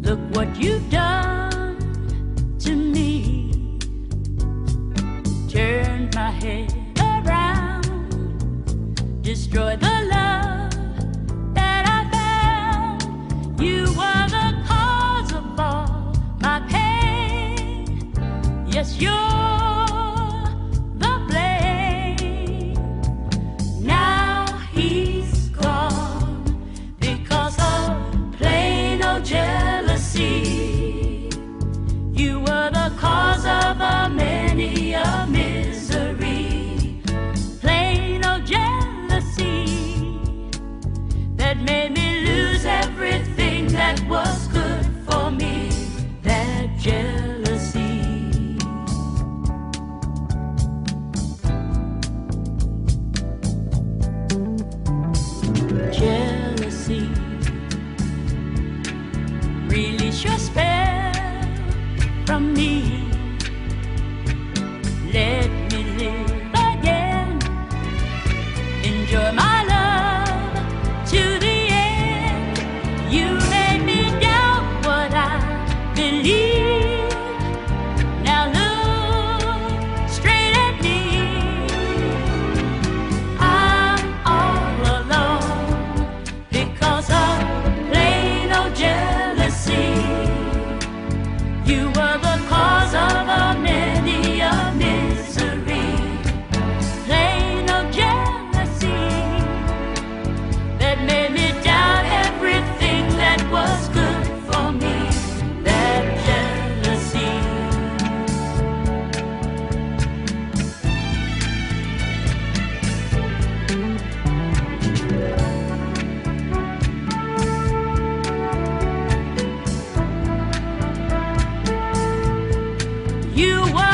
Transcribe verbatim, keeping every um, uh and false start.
Look what you've done to me. Turned my head around, destroyed the love that I found. You were the cause of all my pain. Yes, you're the blame. Now he's gone because of plain old jealousy. You were the cause of a many a misery. Plain old jealousy that made me lose everything that was good for me. That jealousy. Jealousy. Release your spell from me. Let me live again. Enjoy my love to the end. You made me doubt what I believe. Now look straight at me. I'm all alone because of plain old jealousy. You were the cause of a many a misery. Plain old jealousy that made me doubt everything that was good for me. That jealousy. You were